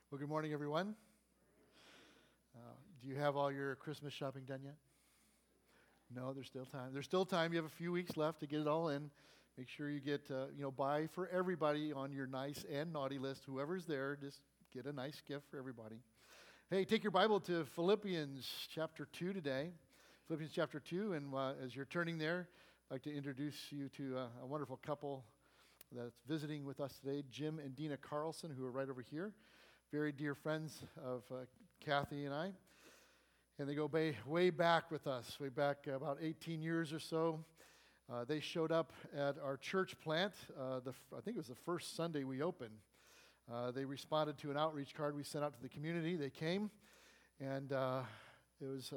Well, good morning, everyone. Do you have all your Christmas shopping done yet? No, there's still time. There's still time. You have a few weeks left to get it all in. Make sure you get, buy for everybody on your nice and naughty list. Whoever's there, just get a nice gift for everybody. Hey, take your Bible to Philippians chapter 2 today. Philippians chapter 2, and as you're turning there, I'd like to introduce you to a wonderful couple that's visiting with us today, Jim and Dina Carlson, who are right over here. Very dear friends of Kathy and I. And they go way back with us, way back about 18 years or so. They showed up at our church plant, I think it was the first Sunday we opened. They responded to an outreach card we sent out to the community. They came, and it was,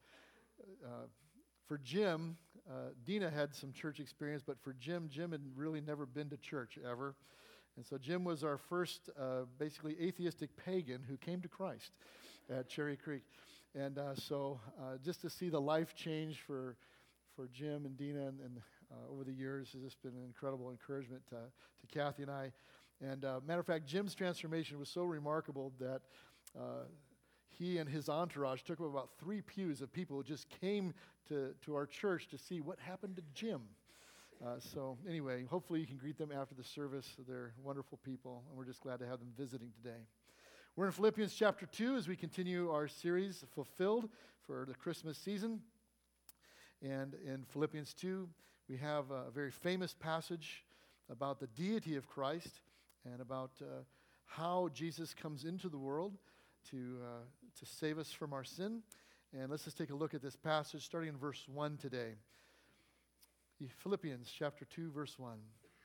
for Jim, Dina had some church experience, but for Jim had really never been to church ever. And so Jim was our first basically atheistic pagan who came to Christ at Cherry Creek. And so just to see the life change for Jim and Dina and over the years has just been an incredible encouragement to Kathy and I. And matter of fact, Jim's transformation was so remarkable that he and his entourage took up about 3 pews of people who just came to our church to see what happened to Jim. So anyway, hopefully you can greet them after the service. They're wonderful people, and we're just glad to have them visiting today. We're in Philippians chapter 2 as we continue our series, Fulfilled, for the Christmas season. And in Philippians 2, we have a very famous passage about the deity of Christ and about how Jesus comes into the world to save us from our sin. And let's just take a look at this passage starting in verse 1 today. Philippians chapter 2, verse 1.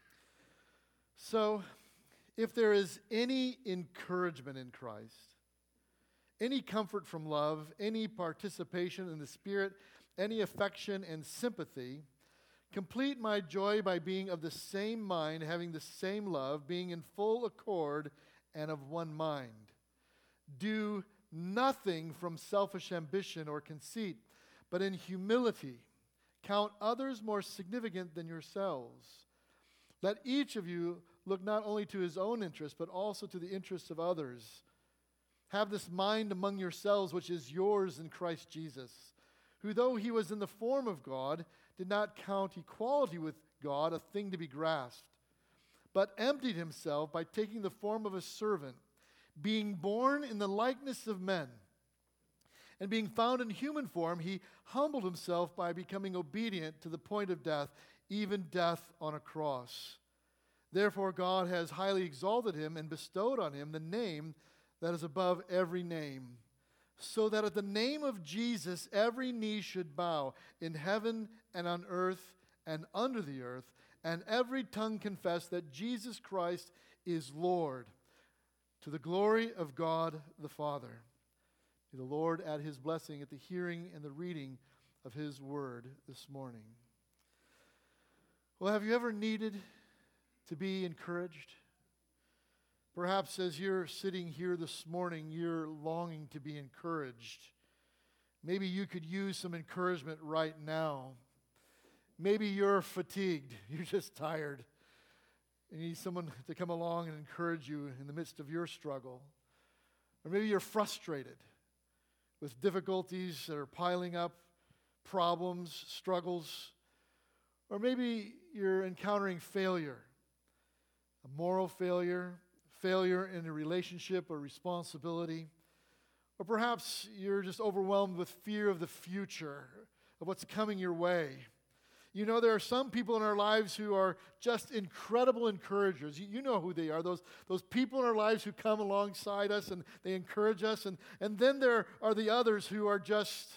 So, if there is any encouragement in Christ, any comfort from love, any participation in the Spirit, any affection and sympathy, complete my joy by being of the same mind, having the same love, being in full accord and of one mind. Do nothing from selfish ambition or conceit, but in humility count others more significant than yourselves. Let each of you look not only to his own interests, but also to the interests of others. Have this mind among yourselves, which is yours in Christ Jesus, who though he was in the form of God, did not count equality with God a thing to be grasped, but emptied himself by taking the form of a servant, being born in the likeness of men. And being found in human form, he humbled himself by becoming obedient to the point of death, even death on a cross. Therefore God has highly exalted him and bestowed on him the name that is above every name, so that at the name of Jesus every knee should bow in heaven and on earth and under the earth, and every tongue confess that Jesus Christ is Lord, to the glory of God the Father. May the Lord add his blessing at the hearing and the reading of his word this morning. Well, have you ever needed to be encouraged? Perhaps as you're sitting here this morning, you're longing to be encouraged. Maybe you could use some encouragement right now. Maybe you're fatigued. You're just tired. You need someone to come along and encourage you in the midst of your struggle. Or maybe you're frustrated with difficulties that are piling up, problems, struggles. Or maybe you're encountering failure, a moral failure, failure in a relationship or responsibility. Or perhaps you're just overwhelmed with fear of the future, of what's coming your way. You know, there are some people in our lives who are just incredible encouragers. You know who they are, those people in our lives who come alongside us and they encourage us. And then there are the others who are just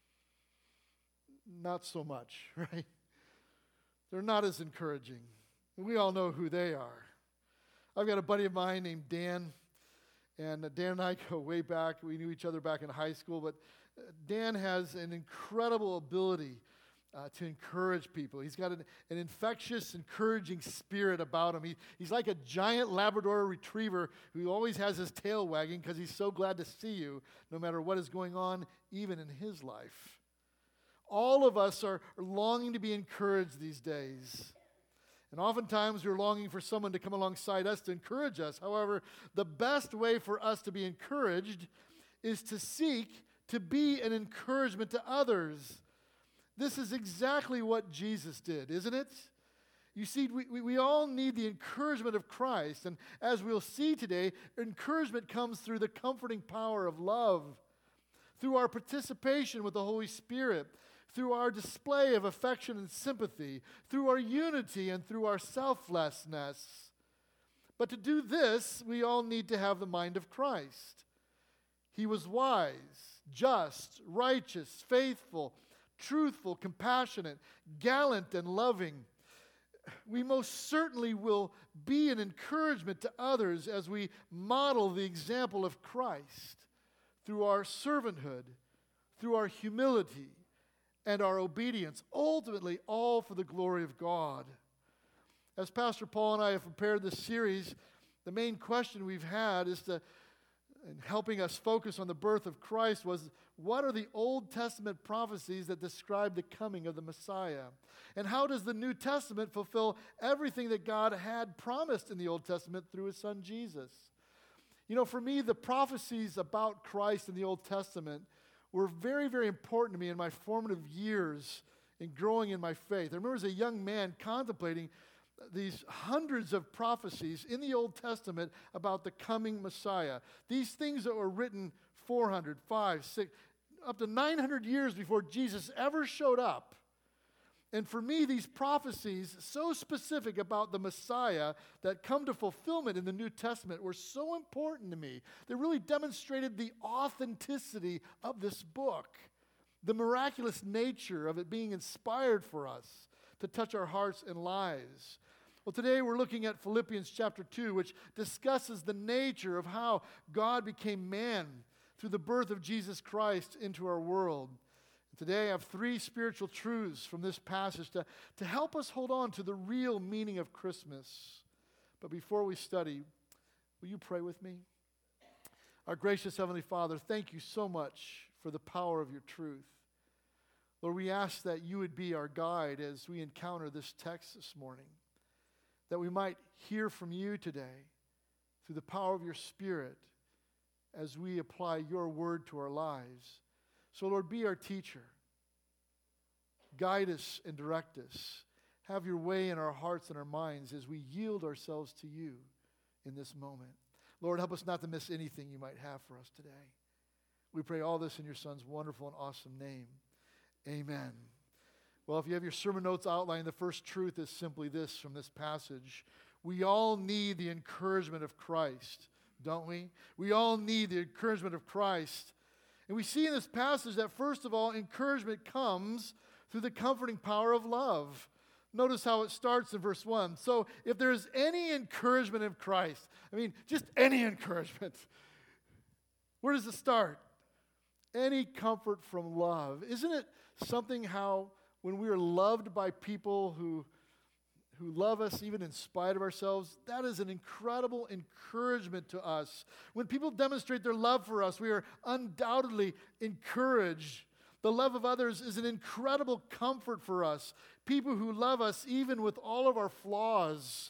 not so much, right? They're not as encouraging. We all know who they are. I've got a buddy of mine named Dan, and Dan and I go way back. We knew each other back in high school, but Dan has an incredible ability to encourage people. He's got an infectious, encouraging spirit about him. He's like a giant Labrador retriever who always has his tail wagging because he's so glad to see you, no matter what is going on, even in his life. All of us are longing to be encouraged these days. And oftentimes we're longing for someone to come alongside us to encourage us. However, the best way for us to be encouraged is to seek to be an encouragement to others. This is exactly what Jesus did, isn't it? You see, we all need the encouragement of Christ. And as we'll see today, encouragement comes through the comforting power of love, through our participation with the Holy Spirit, through our display of affection and sympathy, through our unity and through our selflessness. But to do this, we all need to have the mind of Christ. He was wise, just, righteous, faithful, truthful, compassionate, gallant, and loving. We most certainly will be an encouragement to others as we model the example of Christ through our servanthood, through our humility, and our obedience, ultimately all for the glory of God. As Pastor Paul and I have prepared this series, the main question we've had is and helping us focus on the birth of Christ was, what are the Old Testament prophecies that describe the coming of the Messiah? And how does the New Testament fulfill everything that God had promised in the Old Testament through His Son Jesus? You know, for me, the prophecies about Christ in the Old Testament were very, very important to me in my formative years in growing in my faith. I remember as a young man contemplating these hundreds of prophecies in the Old Testament about the coming Messiah. These things that were written 400, 500, 600, up to 900 years before Jesus ever showed up. And for me, these prophecies, so specific about the Messiah that come to fulfillment in the New Testament, were so important to me. They really demonstrated the authenticity of this book, the miraculous nature of it being inspired for us to touch our hearts and lives. Well, today we're looking at Philippians chapter 2, which discusses the nature of how God became man through the birth of Jesus Christ into our world. Today I have three spiritual truths from this passage to help us hold on to the real meaning of Christmas. But before we study, will you pray with me? Our gracious Heavenly Father, thank you so much for the power of your truth. Lord, we ask that you would be our guide as we encounter this text this morning, that we might hear from you today through the power of your Spirit as we apply your word to our lives. So, Lord, be our teacher. Guide us and direct us. Have your way in our hearts and our minds as we yield ourselves to you in this moment. Lord, help us not to miss anything you might have for us today. We pray all this in your Son's wonderful and awesome name. Amen. Well, if you have your sermon notes outlined, the first truth is simply this from this passage. We all need the encouragement of Christ, don't we? We all need the encouragement of Christ. And we see in this passage that, first of all, encouragement comes through the comforting power of love. Notice how it starts in verse 1. So if there's any encouragement in Christ, just any encouragement, where does it start? Any comfort from love. Isn't it something how when we are loved by people who love us even in spite of ourselves, that is an incredible encouragement to us. When people demonstrate their love for us, we are undoubtedly encouraged. The love of others is an incredible comfort for us. People who love us even with all of our flaws.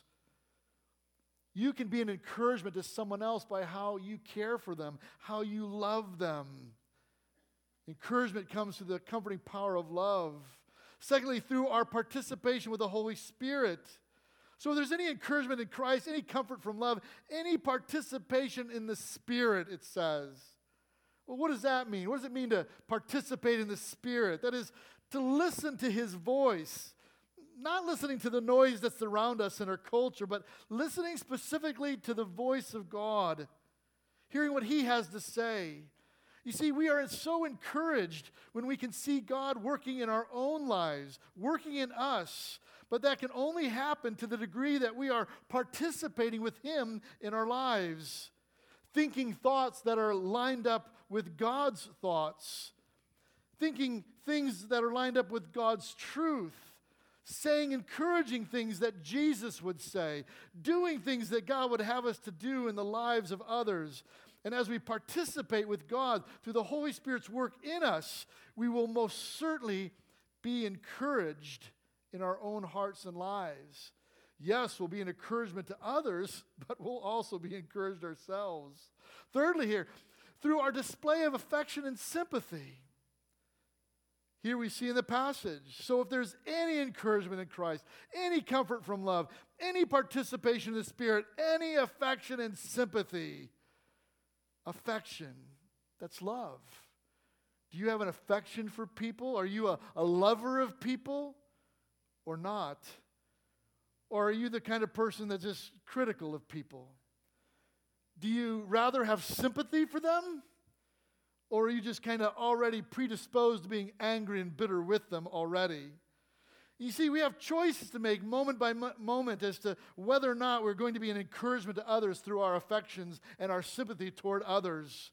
You can be an encouragement to someone else by how you care for them, how you love them. Encouragement comes through the comforting power of love. Secondly, through our participation with the Holy Spirit. So if there's any encouragement in Christ, any comfort from love, any participation in the Spirit, it says. Well, what does that mean? What does it mean to participate in the Spirit? That is, to listen to His voice. Not listening to the noise that's around us in our culture, but listening specifically to the voice of God. Hearing what He has to say. You see, we are so encouraged when we can see God working in our own lives, working in us. But that can only happen to the degree that we are participating with Him in our lives. Thinking thoughts that are lined up with God's thoughts. Thinking things that are lined up with God's truth. Saying encouraging things that Jesus would say. Doing things that God would have us to do in the lives of others. And as we participate with God through the Holy Spirit's work in us, we will most certainly be encouraged in our own hearts and lives. Yes, we'll be an encouragement to others, but we'll also be encouraged ourselves. Thirdly here, through our display of affection and sympathy. Here we see in the passage. So if there's any encouragement in Christ, any comfort from love, any participation in the Spirit, any affection and sympathy, affection, that's love. Do you have an affection for people? Are you a lover of people or not? Or are you the kind of person that's just critical of people? Do you rather have sympathy for them? Or are you just kind of already predisposed to being angry and bitter with them already? You see, we have choices to make moment by moment as to whether or not we're going to be an encouragement to others through our affections and our sympathy toward others.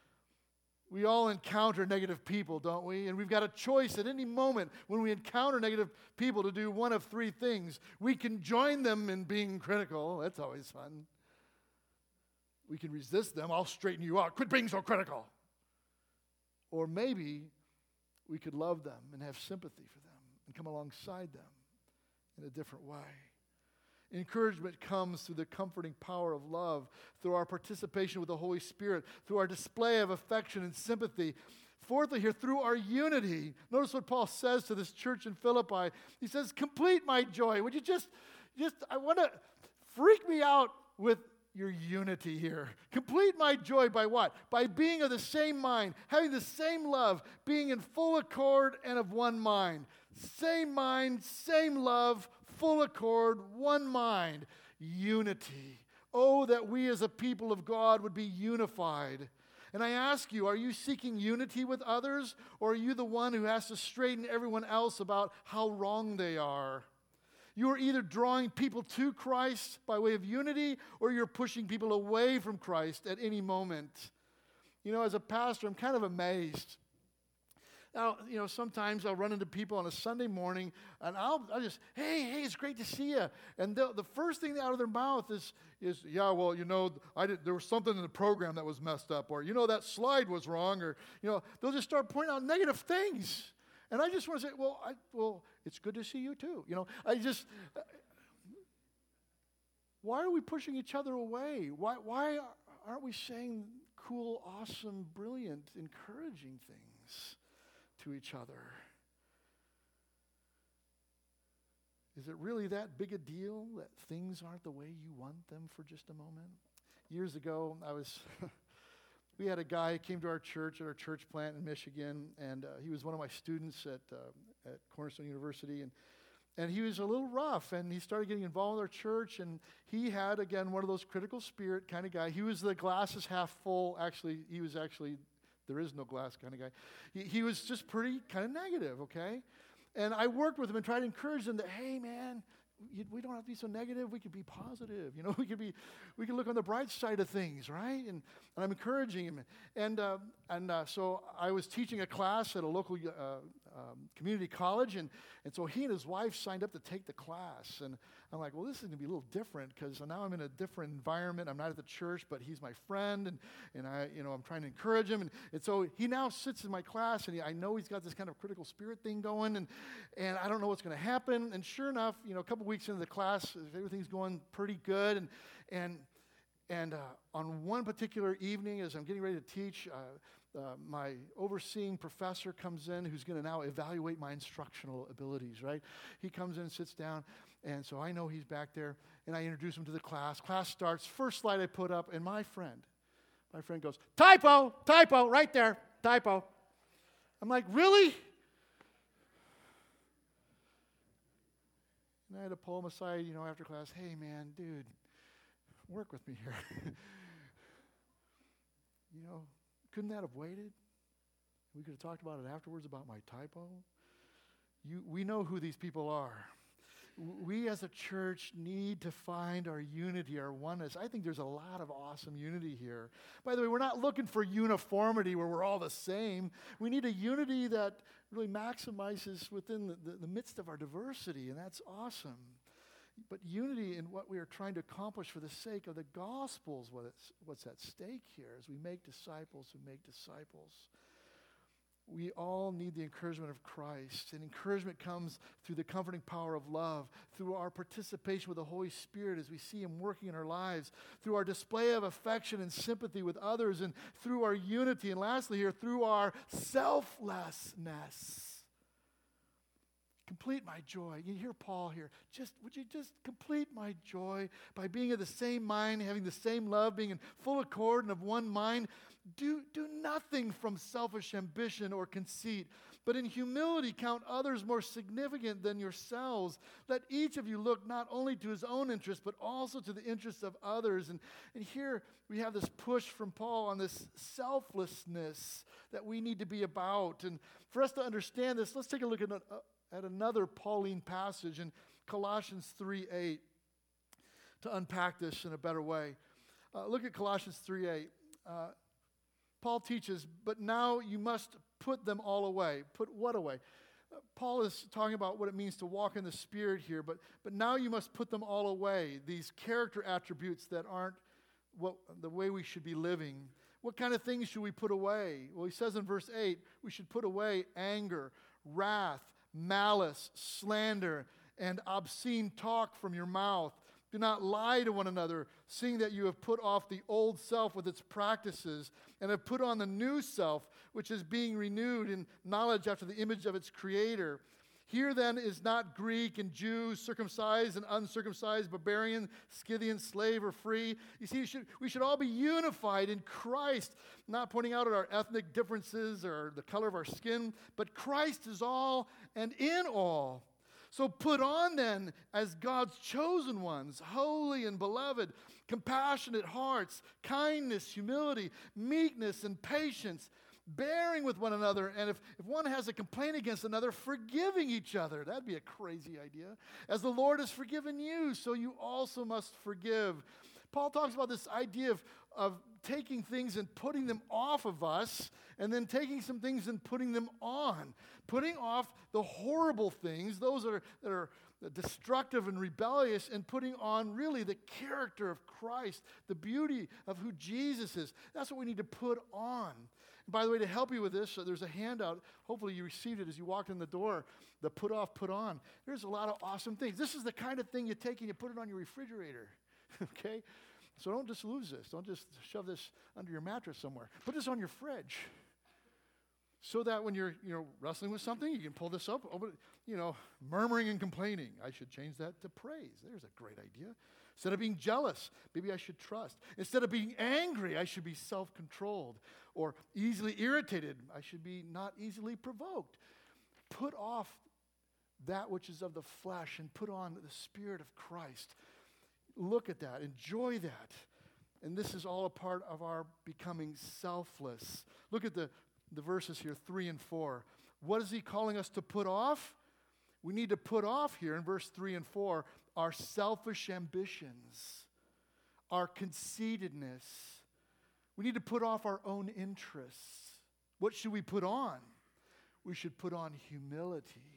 We all encounter negative people, don't we? And we've got a choice at any moment when we encounter negative people to do one of three things. We can join them in being critical. That's always fun. We can resist them. I'll straighten you out. Quit being so critical. Or maybe we could love them and have sympathy for them and come alongside them in a different way. Encouragement comes through the comforting power of love, through our participation with the Holy Spirit, through our display of affection and sympathy. Fourthly here, through our unity. Notice what Paul says to this church in Philippi. He says, complete my joy. Would you just I want to freak me out with your unity here. Complete my joy by what? By being of the same mind, having the same love, being in full accord and of one mind. Same mind, same love, full accord, one mind. Unity. Oh, that we as a people of God would be unified. And I ask you, are you seeking unity with others, or are you the one who has to straighten everyone else about how wrong they are? You are either drawing people to Christ by way of unity, or you're pushing people away from Christ at any moment. You know, as a pastor, I'm kind of amazed. Now, you know, sometimes I'll run into people on a Sunday morning, and I'll just, hey, it's great to see you. And the first thing out of their mouth is, yeah, well, you know, there was something in the program that was messed up, or, you know, that slide was wrong, or, you know, they'll just start pointing out negative things. And I just want to say, well, it's good to see you too. You know, why are we pushing each other away? Why aren't we saying cool, awesome, brilliant, encouraging things to each other? Is it really that big a deal that things aren't the way you want them for just a moment? Years ago, we had a guy who came to our church at our church plant in Michigan, and he was one of my students at Cornerstone University, and he was a little rough, and he started getting involved with our church, and he had, again, one of those critical spirit kind of guy. He was the glass is half full. Actually, there is no glass kind of guy. He was just pretty kind of negative, okay? And I worked with him and tried to encourage him that, hey, man, we don't have to be so negative. We could be positive. You know, we could look on the bright side of things, right? And I'm encouraging him. And so I was teaching a class at a local community college, and so he and his wife signed up to take the class. And I'm like, well, this is going to be a little different because now I'm in a different environment. I'm not at the church, but he's my friend, and I'm trying to encourage him. And so he now sits in my class, and I know he's got this kind of critical spirit thing going, and I don't know what's going to happen. And sure enough, you know, a couple weeks into the class, everything's going pretty good. And on one particular evening, as I'm getting ready to teach, my overseeing professor comes in, who's going to now evaluate my instructional abilities, right? He comes in and sits down, and so I know he's back there, and I introduce him to the class. Class starts. First slide I put up, and my friend goes, typo, right there, typo. I'm like, really? And I had to pull him aside, you know, after class. Hey, man, dude, work with me here. You know, couldn't that have waited? We could have talked about it afterwards about my typo. We know who these people are. We as a church need to find our unity, our oneness. I think there's a lot of awesome unity here. By the way, we're not looking for uniformity where we're all the same. We need a unity that really maximizes within the midst of our diversity, and that's awesome. But unity in what we are trying to accomplish for the sake of the gospel is what's at stake here as we make disciples who make disciples. We all need the encouragement of Christ. And encouragement comes through the comforting power of love, through our participation with the Holy Spirit as we see Him working in our lives, through our display of affection and sympathy with others, and through our unity. And lastly here, through our selflessness. Complete my joy. You hear Paul here. Would you just complete my joy by being of the same mind, having the same love, being in full accord and of one mind? Do nothing from selfish ambition or conceit, but in humility count others more significant than yourselves. Let each of you look not only to his own interests, but also to the interests of others. And here we have this push from Paul on this selflessness that we need to be about. And for us to understand this, let's take a look at another Pauline passage in Colossians 3:8 to unpack this in a better way. Look at Colossians 3:8. Paul teaches, but now you must put them all away. Put what away? Paul is talking about what it means to walk in the Spirit here, but now you must put them all away, these character attributes that aren't the way we should be living. What kind of things should we put away? Well, he says in verse 8, we should put away anger, wrath, malice, slander, and obscene talk from your mouth. Do not lie to one another, seeing that you have put off the old self with its practices and have put on the new self, which is being renewed in knowledge after the image of its creator. Here then is not Greek and Jew, circumcised and uncircumcised, barbarian, Scythian, slave or free. You see, we should all be unified in Christ, not pointing out at our ethnic differences or the color of our skin, but Christ is all and in all. So put on then as God's chosen ones, holy and beloved, compassionate hearts, kindness, humility, meekness, and patience, bearing with one another, and if one has a complaint against another, forgiving each other. That'd be a crazy idea. As the Lord has forgiven you, so you also must forgive. Paul talks about this idea of taking things and putting them off of us, and then taking some things and putting them on. Putting off the horrible things, those that are destructive and rebellious, and putting on really the character of Christ, the beauty of who Jesus is. That's what we need to put on. And by the way, to help you with this, there's a handout. Hopefully you received it as you walked in the door, the put off, put on. There's a lot of awesome things. This is the kind of thing you take and you put it on your refrigerator, okay? So don't just lose this. Don't just shove this under your mattress somewhere. Put this on your fridge so that when you're wrestling with something, you can pull this up, open it, murmuring and complaining. I should change that to praise. There's a great idea. Instead of being jealous, maybe I should trust. Instead of being angry, I should be self-controlled. Or easily irritated, I should be not easily provoked. Put off that which is of the flesh and put on the Spirit of Christ. Look at that. Enjoy that. And this is all a part of our becoming selfless. Look at the verses here, 3 and 4. What is he calling us to put off? We need to put off here in verse 3 and 4 our selfish ambitions, our conceitedness. We need to put off our own interests. What should we put on? We should put on humility.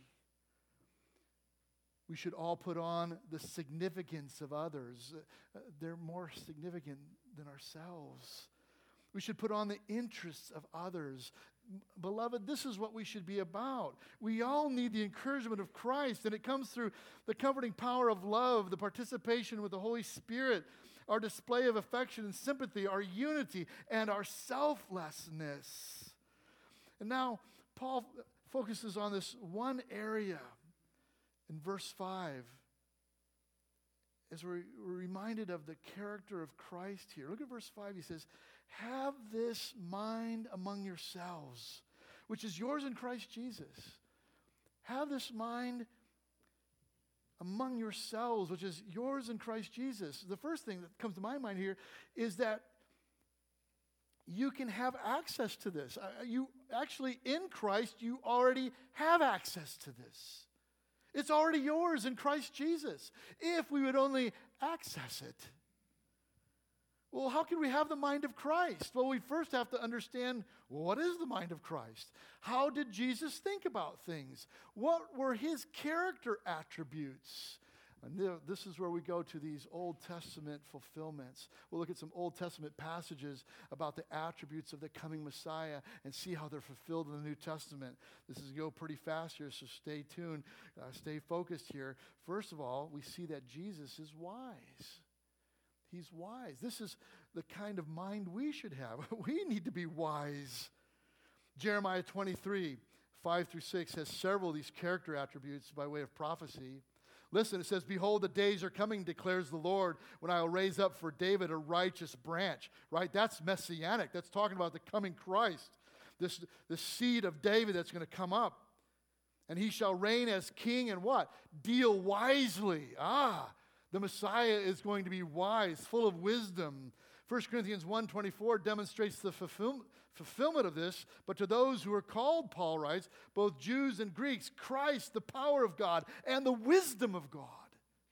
We should all put on the significance of others. They're more significant than ourselves. We should put on the interests of others. Beloved, this is what we should be about. We all need the encouragement of Christ, and it comes through the comforting power of love, the participation with the Holy Spirit, our display of affection and sympathy, our unity, and our selflessness. And now, Paul focuses on this one area in verse 5. As we're reminded of the character of Christ here. Look at verse 5. He says, have this mind among yourselves, which is yours in Christ Jesus. Have this mind among yourselves, which is yours in Christ Jesus. The first thing that comes to my mind here is that you can have access to this. You actually, in Christ, you already have access to this. It's already yours in Christ Jesus, if we would only access it. Well, how can we have the mind of Christ? Well, we first have to understand, what is the mind of Christ? How did Jesus think about things? What were his character attributes? And this is where we go to these Old Testament fulfillments. We'll look at some Old Testament passages about the attributes of the coming Messiah and see how they're fulfilled in the New Testament. This is go pretty fast here, so stay tuned, stay focused here. First of all, we see that Jesus is wise. He's wise. This is the kind of mind we should have. We need to be wise. Jeremiah 23, 5 through 6 has several of these character attributes by way of prophecy. Listen, it says, "Behold, the days are coming, declares the Lord, when I will raise up for David a righteous branch." Right? That's messianic. That's talking about the coming Christ. This seed of David that's going to come up. "And he shall reign as king and" what? "Deal wisely." The Messiah is going to be wise, full of wisdom. 1 Corinthians 1:24 demonstrates the fulfillment of this. "But to those who are called," Paul writes, "both Jews and Greeks, Christ, the power of God and the wisdom of God."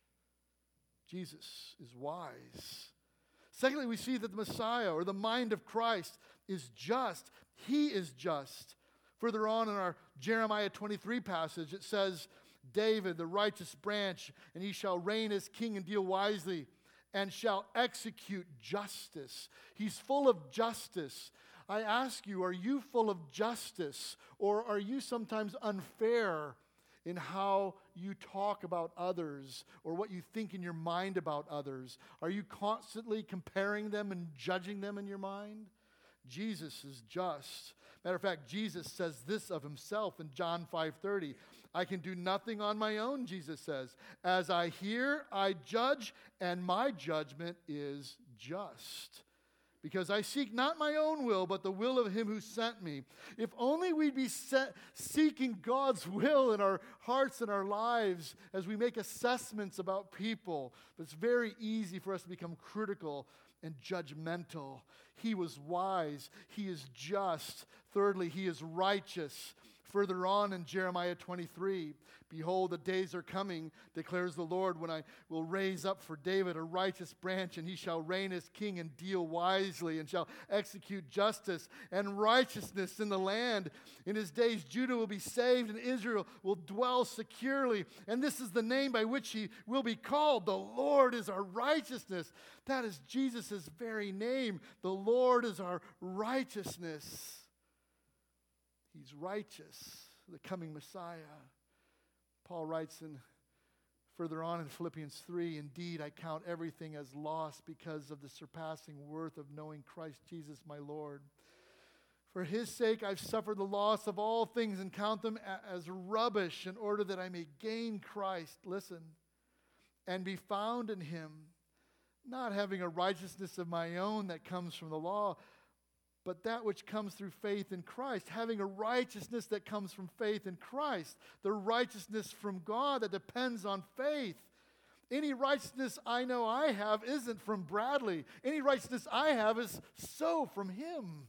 Jesus is wise. Secondly, we see that the Messiah, or the mind of Christ, is just. He is just. Further on in our Jeremiah 23 passage, it says, "David, the righteous branch, and he shall reign as king and deal wisely, and shall execute justice." He's full of justice. I ask you, are you full of justice? Or are you sometimes unfair in how you talk about others or what you think in your mind about others? Are you constantly comparing them and judging them in your mind? Jesus is just. Matter of fact, Jesus says this of himself in John 5:30. "I can do nothing on my own," Jesus says. "As I hear, I judge, and my judgment is just. Because I seek not my own will, but the will of him who sent me." If only we'd be seeking God's will in our hearts and our lives as we make assessments about people. But it's very easy for us to become critical and judgmental. He was wise. He is just. Thirdly, he is righteous. Further on in Jeremiah 23, "Behold, the days are coming, declares the Lord, when I will raise up for David a righteous branch, and he shall reign as king and deal wisely, and shall execute justice and righteousness in the land. In his days Judah will be saved, and Israel will dwell securely. And this is the name by which he will be called. The Lord is our righteousness." That is Jesus' very name. The Lord is our righteousness. He's righteous, the coming Messiah. Paul writes further on in Philippians 3, "Indeed, I count everything as loss because of the surpassing worth of knowing Christ Jesus my Lord. For his sake I've suffered the loss of all things and count them as rubbish in order that I may gain Christ," listen, "and be found in him, not having a righteousness of my own that comes from the law, but that which comes through faith in Christ," having a righteousness that comes from faith in Christ, the righteousness from God that depends on faith. Any righteousness I know I have isn't from Bradley. Any righteousness I have is so from him.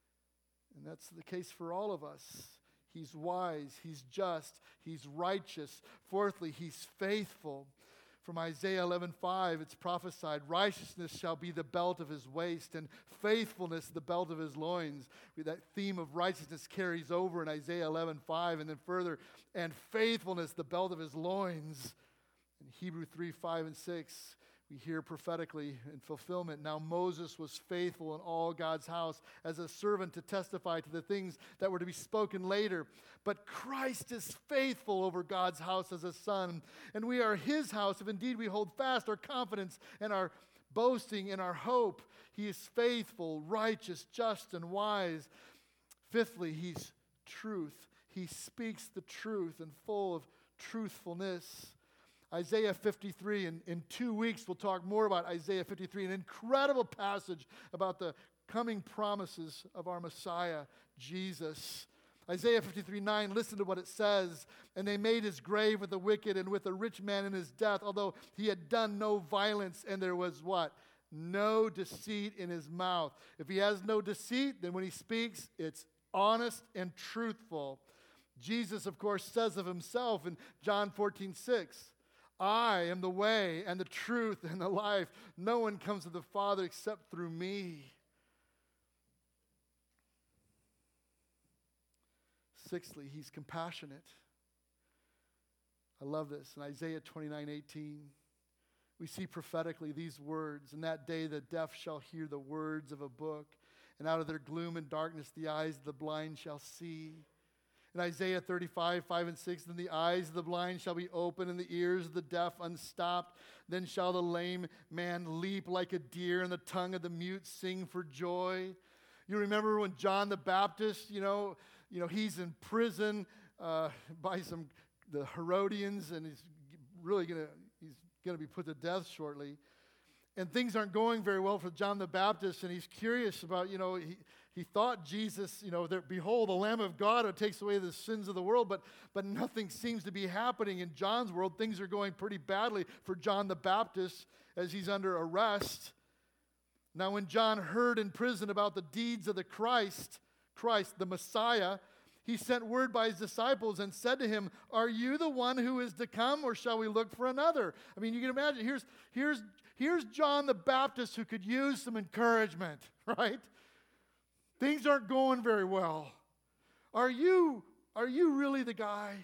And that's the case for all of us. He's wise, he's just, he's righteous. Fourthly, he's faithful. From Isaiah 11:5, it's prophesied, "Righteousness shall be the belt of his waist, and faithfulness the belt of his loins." That theme of righteousness carries over in Isaiah 11:5, and then further, "and faithfulness the belt of his loins." In Hebrew 3:5 and 6, we hear prophetically in fulfillment, "Now Moses was faithful in all God's house as a servant to testify to the things that were to be spoken later. But Christ is faithful over God's house as a son, and we are his house if indeed we hold fast our confidence and our boasting in our hope." He is faithful, righteous, just, and wise. Fifthly, he's truth. He speaks the truth and full of truthfulness. Isaiah 53, in 2 weeks we'll talk more about Isaiah 53, an incredible passage about the coming promises of our Messiah, Jesus. Isaiah 53:9, listen to what it says. "And they made his grave with the wicked and with a rich man in his death, although he had done no violence, and there was" what? "No deceit in his mouth." If he has no deceit, then when he speaks, it's honest and truthful. Jesus, of course, says of himself in John 14:6, "I am the way and the truth and the life. No one comes to the Father except through me." Sixthly, he's compassionate. I love this. In Isaiah 29:18, we see prophetically these words, "In that day the deaf shall hear the words of a book, and out of their gloom and darkness the eyes of the blind shall see." In Isaiah 35:5-6, "Then the eyes of the blind shall be open, and the ears of the deaf unstopped. Then shall the lame man leap like a deer, and the tongue of the mute sing for joy." You remember when John the Baptist, he's in prison by the Herodians, and he's gonna be put to death shortly. And things aren't going very well for John the Baptist, and he's curious about, he thought Jesus, behold, the Lamb of God who takes away the sins of the world, but nothing seems to be happening in John's world. Things are going pretty badly for John the Baptist as he's under arrest. Now, when John heard in prison about the deeds of the Christ, the Messiah, he sent word by his disciples and said to him, "Are you the one who is to come, or shall we look for another?" I mean, you can imagine, here's John the Baptist who could use some encouragement, right? Things aren't going very well. Are you really the guy?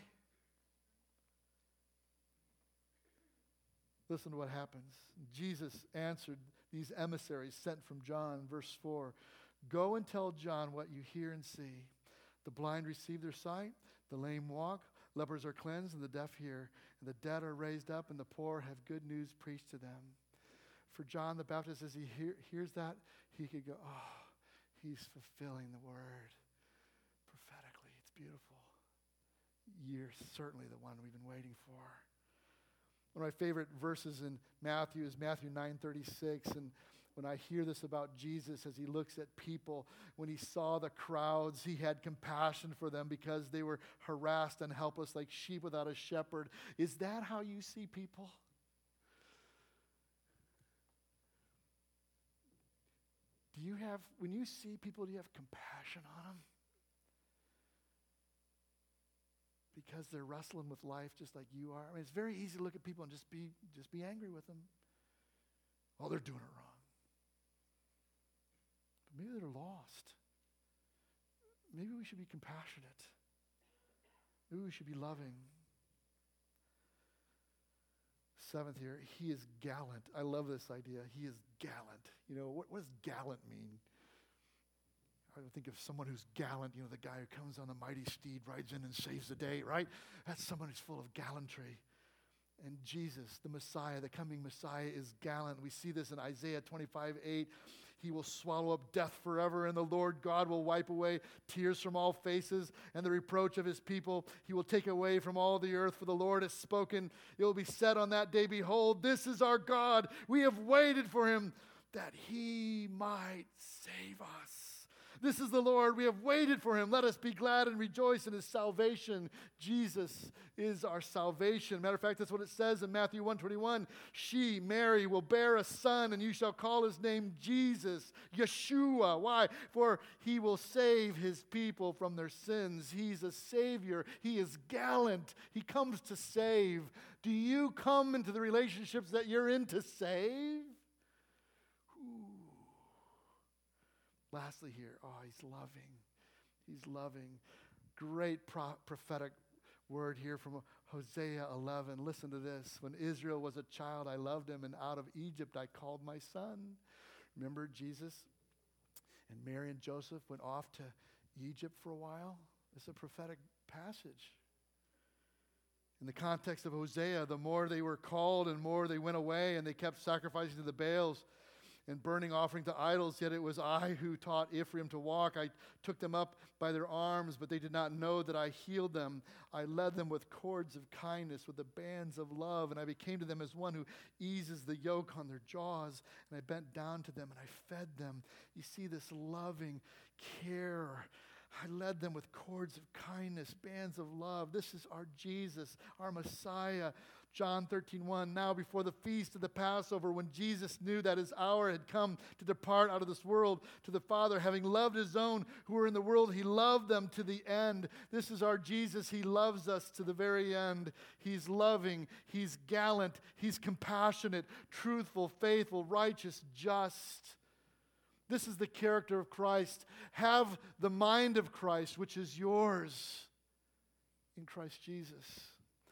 Listen to what happens. Jesus answered these emissaries sent from John, verse 4, "Go and tell John what you hear and see. The blind receive their sight, the lame walk, lepers are cleansed, and the deaf hear, and the dead are raised up, and the poor have good news preached to them." For John the Baptist, as he hears that, he could go, "Oh, he's fulfilling the word prophetically. It's beautiful. You're certainly the one we've been waiting for." One of my favorite verses in Matthew is Matthew 9:36, and when I hear this about Jesus as he looks at people, when he saw the crowds, he had compassion for them because they were harassed and helpless like sheep without a shepherd. Is that how you see people? When you see people, do you have compassion on them? Because they're wrestling with life just like you are. I mean, it's very easy to look at people and just be angry with them. Oh, they're doing it wrong. But maybe they're lost. Maybe we should be compassionate. Maybe we should be loving. Seventh here, he is gallant. I love this idea. He is gallant. What does gallant mean? I think of someone who's gallant, the guy who comes on a mighty steed, rides in and saves the day, right? That's someone who's full of gallantry. And Jesus, the Messiah, the coming Messiah, is gallant. We see this in Isaiah 25:8. "He will swallow up death forever, and the Lord God will wipe away tears from all faces and the reproach of his people. He will take away from all the earth, for the Lord has spoken. It will be said on that day, behold, this is our God. We have waited for him that he might save us. This is the Lord. We have waited for him. Let us be glad and rejoice in his salvation." Jesus is our salvation. Matter of fact, that's what it says in Matthew 1:21. "She, Mary, will bear a son, and you shall call his name Jesus, Yeshua." Why? "For he will save his people from their sins." He's a Savior. He is gallant. He comes to save. Do you come into the relationships that you're in to save? Lastly here, he's loving. He's loving. Great prophetic word here from Hosea 11. Listen to this. "When Israel was a child, I loved him, and out of Egypt I called my son." Remember Jesus and Mary and Joseph went off to Egypt for a while? It's a prophetic passage. In the context of Hosea, the more they were called and more they went away, and they kept sacrificing to the Baals and burning offering to idols, yet it was I who taught Ephraim to walk. I took them up by their arms, but they did not know that I healed them. I led them with cords of kindness, with the bands of love, and I became to them as one who eases the yoke on their jaws, and I bent down to them, and I fed them. You see this loving care. I led them with cords of kindness, bands of love. This is our Jesus, our Messiah. John 13:1, "Now before the feast of the Passover, when Jesus knew that his hour had come to depart out of this world to the Father, having loved his own who were in the world, he loved them to the end." This is our Jesus. He loves us to the very end. He's loving. He's gallant. He's compassionate, truthful, faithful, righteous, just. This is the character of Christ. Have the mind of Christ, which is yours in Christ Jesus.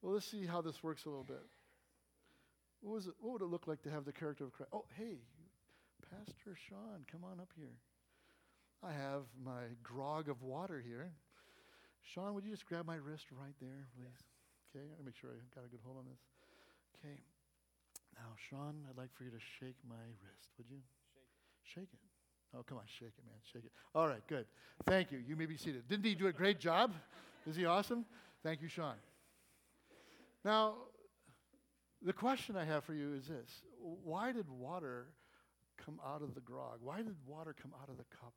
Well, let's see how this works a little bit. What would it look like to have the character of Christ? Oh, hey, Pastor Sean, come on up here. I have my grog of water here. Sean, would you just grab my wrist right there, please? Okay, I gotta make sure I got a good hold on this. Okay. Now, Sean, I'd like for you to shake my wrist, would you? Shake it. Oh, come on, shake it, man, shake it. All right, good. Thank you. You may be seated. Didn't he do a great job? Is he awesome? Thank you, Sean. Now, the question I have for you is this. Why did water come out of the grog? Why did water come out of the cup?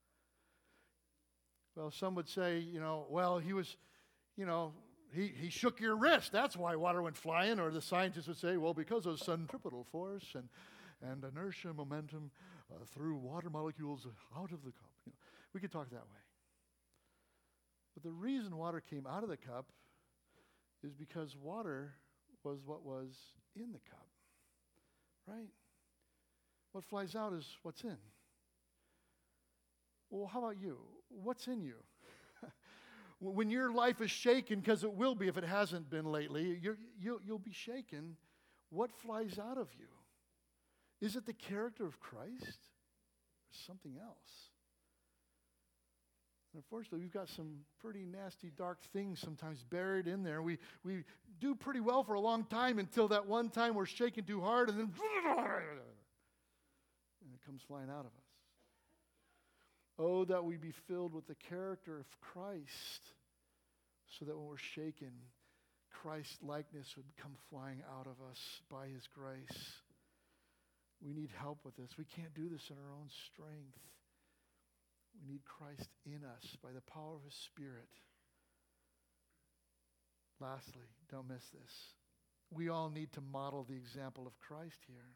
Well, some would say, well, he was, he shook your wrist. That's why water went flying. Or the scientists would say, well, because of centripetal force and inertia, momentum threw water molecules out of the cup. We could talk that way. But the reason water came out of the cup is because water was what was in the cup, right? What flies out is what's in. Well, how about you? What's in you? When your life is shaken, because it will be if it hasn't been lately, you'll be shaken. What flies out of you? Is it the character of Christ or something else? And unfortunately, we've got some pretty nasty, dark things sometimes buried in there. We do pretty well for a long time until that one time we're shaken too hard, and then and it comes flying out of us. Oh, that we be filled with the character of Christ, so that when we're shaken, Christ's likeness would come flying out of us by His grace. We need help with this. We can't do this in our own strength. We need Christ in us by the power of His Spirit. Lastly, don't miss this. We all need to model the example of Christ here.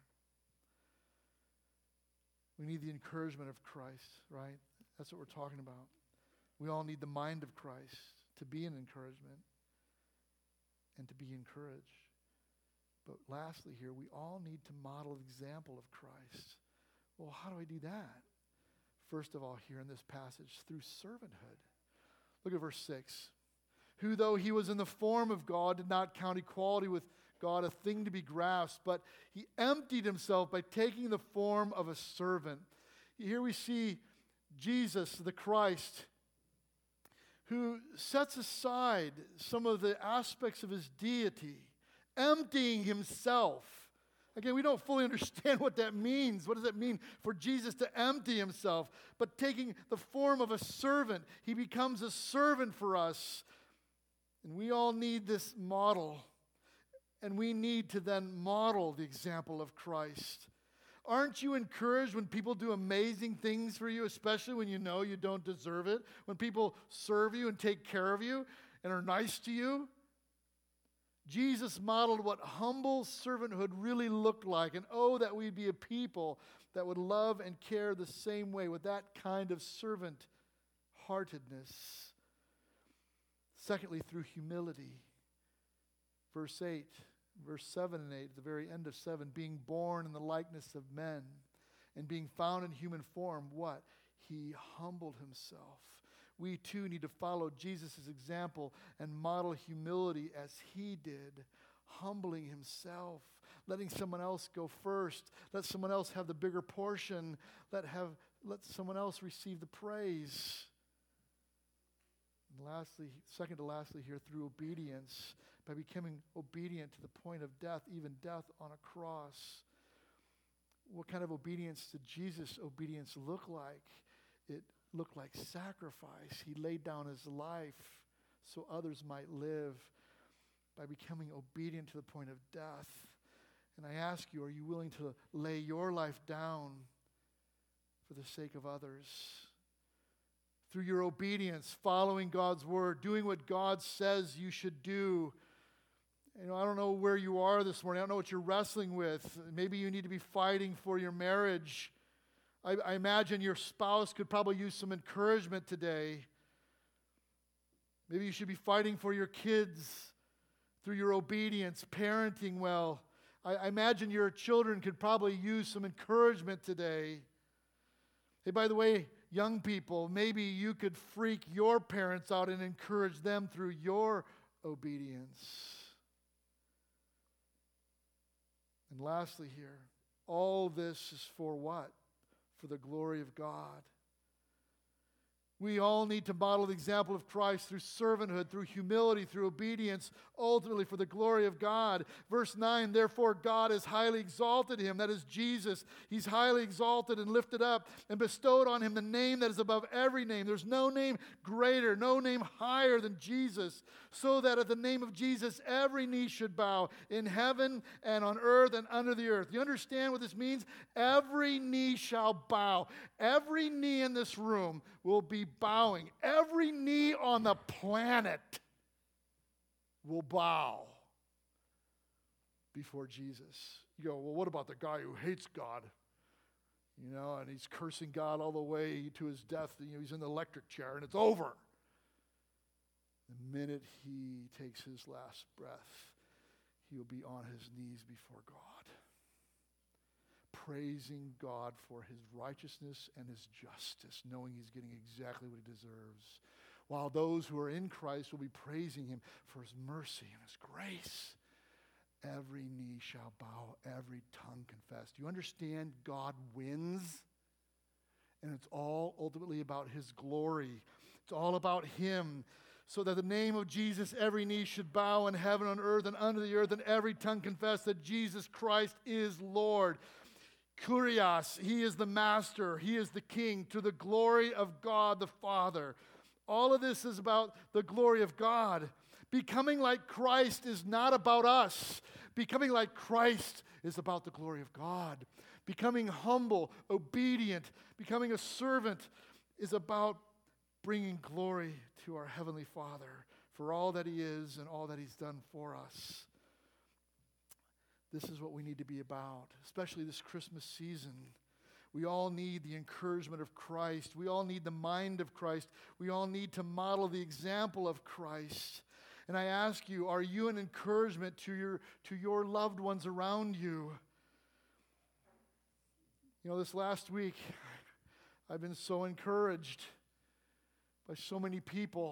We need the encouragement of Christ, right? That's what we're talking about. We all need the mind of Christ to be an encouragement and to be encouraged. But lastly here, we all need to model the example of Christ. Well, how do I do that? First of all, here in this passage, through servanthood. Look at verse 6. Who, though he was in the form of God, did not count equality with God a thing to be grasped, but he emptied himself by taking the form of a servant. Here we see Jesus, the Christ, who sets aside some of the aspects of his deity, emptying himself. Again, we don't fully understand what that means. What does it mean for Jesus to empty himself? But taking the form of a servant, he becomes a servant for us. And we all need this model. And we need to then model the example of Christ. Aren't you encouraged when people do amazing things for you, especially when you know you don't deserve it? When people serve you and take care of you and are nice to you? Jesus modeled what humble servanthood really looked like. And oh, that we'd be a people that would love and care the same way with that kind of servant-heartedness. Secondly, through humility. Verse 8, verse 7 and 8, at the very end of 7, being born in the likeness of men and being found in human form, what? He humbled himself. We too need to follow Jesus' example and model humility as he did, humbling himself, letting someone else go first, let someone else have the bigger portion, let someone else receive the praise. And lastly, second to lastly here, through obedience, by becoming obedient to the point of death, even death on a cross. What kind of obedience did Jesus' obedience look like? It looked like sacrifice. He laid down his life so others might live by becoming obedient to the point of death. And I ask you, are you willing to lay your life down for the sake of others? Through your obedience, following God's word, doing what God says you should do. I don't know where you are this morning. I don't know what you're wrestling with. Maybe you need to be fighting for your marriage. I imagine your spouse could probably use some encouragement today. Maybe you should be fighting for your kids through your obedience, parenting well. I imagine your children could probably use some encouragement today. Hey, by the way, young people, maybe you could freak your parents out and encourage them through your obedience. And lastly here, all this is for what? For the glory of God. We all need to model the example of Christ through servanthood, through humility, through obedience, ultimately for the glory of God. Verse 9, therefore God has highly exalted him, that is Jesus. He's highly exalted and lifted up and bestowed on him the name that is above every name. There's no name greater, no name higher than Jesus, so that at the name of Jesus every knee should bow in heaven and on earth and under the earth. You understand what this means? Every knee shall bow. Every knee in this room will be bowing. Every knee on the planet will bow before Jesus. You go, well, what about the guy who hates God? You know, and he's cursing God all the way to his death. You know, he's in the electric chair and it's over. The minute he takes his last breath, he'll be on his knees before God, praising God for his righteousness and his justice, knowing he's getting exactly what he deserves. While those who are in Christ will be praising him for his mercy and his grace. Every knee shall bow, every tongue confess. Do you understand? God wins, and it's all ultimately about his glory. It's all about him. So that the name of Jesus, every knee should bow in heaven, on earth, and under the earth, and every tongue confess that Jesus Christ is Lord. Kurios, he is the master, he is the king, to the glory of God the Father. All of this is about the glory of God. Becoming like Christ is not about us. Becoming like Christ is about the glory of God. Becoming humble, obedient, becoming a servant is about bringing glory to our Heavenly Father for all that he is and all that he's done for us. This is what we need to be about, especially this Christmas season. We all need the encouragement of Christ. We all need the mind of Christ. We all need to model the example of Christ. And I ask you, are you an encouragement to your loved ones around you? You know, this last week, I've been so encouraged by so many people.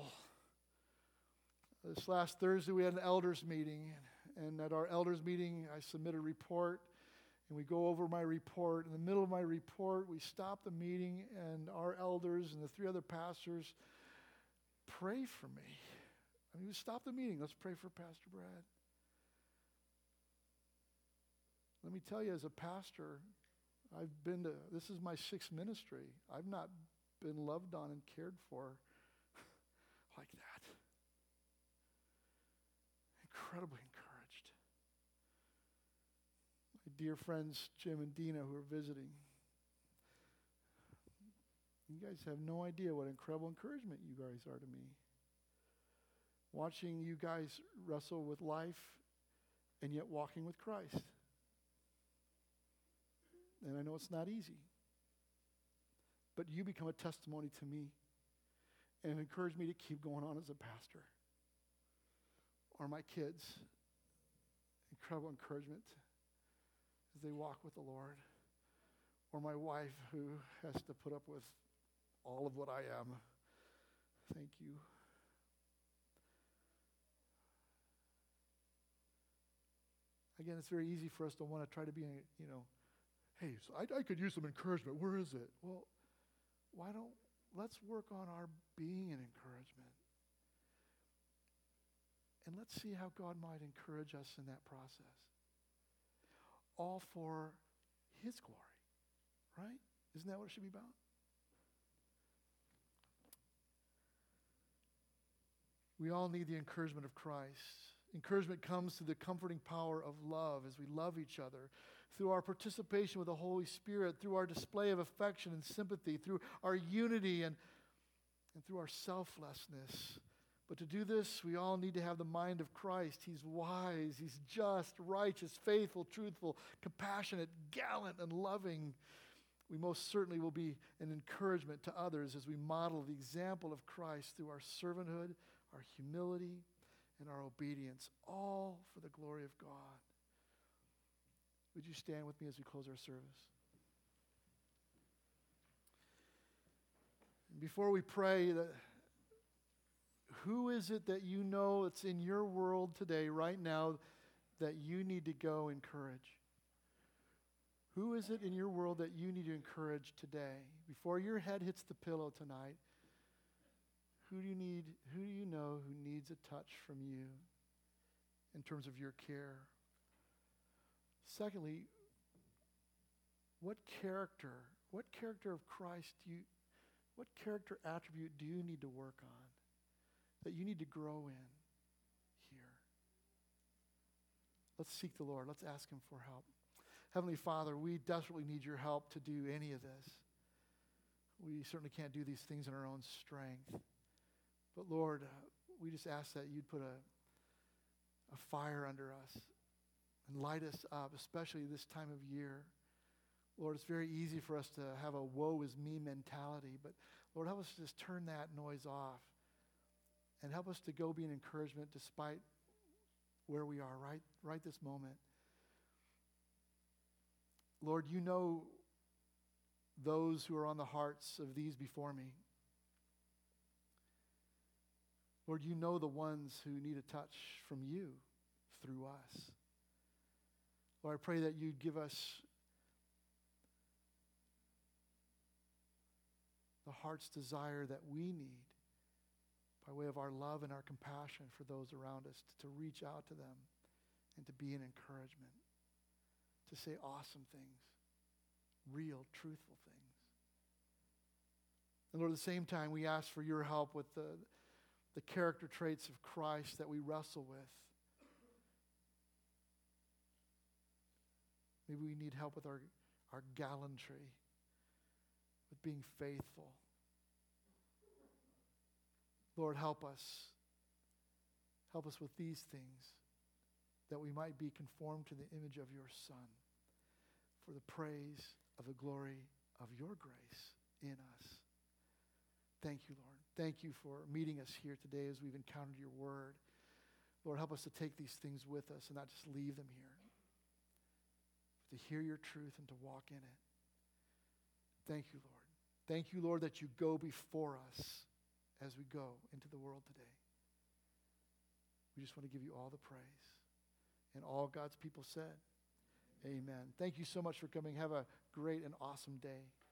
This last Thursday, we had an elders meeting. And at our elders meeting, I submit a report. And we go over my report. In the middle of my report, we stop the meeting, and our elders and the 3 other pastors pray for me. I mean, we stop the meeting. Let's pray for Pastor Brad. Let me tell you, as a pastor, this is my 6th ministry. I've not been loved on and cared for like that. Incredibly encouraged. My dear friends, Jim and Dina, who are visiting. You guys have no idea what incredible encouragement you guys are to me. Watching you guys wrestle with life and yet walking with Christ. And I know it's not easy. But you become a testimony to me and encourage me to keep going on as a pastor. Or my kids. Incredible encouragement as they walk with the Lord. Or my wife, who has to put up with all of what I am. Thank you. Again, it's very easy for us to want to try to be, hey, so I could use some encouragement. Where is it? Well, let's work on our being an encouragement. And let's see how God might encourage us in that process. All for his glory, right? Isn't that what it should be about? We all need the encouragement of Christ. Encouragement comes through the comforting power of love as we love each other, through our participation with the Holy Spirit, through our display of affection and sympathy, through our unity and through our selflessness. But to do this, we all need to have the mind of Christ. He's wise, he's just, righteous, faithful, truthful, compassionate, gallant, and loving. We most certainly will be an encouragement to others as we model the example of Christ through our servanthood, our humility, and our obedience, all for the glory of God. Would you stand with me as we close our service? And before we pray, who is it that you know it's in your world today, right now, that you need to go encourage? Who is it in your world that you need to encourage today? Before your head hits the pillow tonight, who do you know who needs a touch from you in terms of your care? Secondly, what character of Christ what character attribute do you need to work on, that you need to grow in here? Let's seek the Lord. Let's ask him for help. Heavenly Father, we desperately need your help to do any of this. We certainly can't do these things in our own strength. But Lord, we just ask that you'd put a fire under us and light us up, especially this time of year. Lord, it's very easy for us to have a woe is me mentality, but Lord, help us to just turn that noise off and help us to go be an encouragement despite where we are right this moment. Lord, you know those who are on the hearts of these before me. Lord, you know the ones who need a touch from you through us. Lord, I pray that you'd give us the heart's desire that we need by way of our love and our compassion for those around us, to reach out to them and to be an encouragement, to say awesome things, real, truthful things. And Lord, at the same time, we ask for your help with the character traits of Christ that we wrestle with. Maybe we need help with our gallantry, with being faithful. Lord, help us. Help us with these things, that we might be conformed to the image of your Son, for the praise of the glory of your grace in us. Thank you, Lord. Thank you for meeting us here today as we've encountered your word. Lord, help us to take these things with us and not just leave them here, to hear your truth and to walk in it. Thank you, Lord. Thank you, Lord, that you go before us as we go into the world today. We just want to give you all the praise. And all God's people said, amen. Thank you so much for coming. Have a great and awesome day.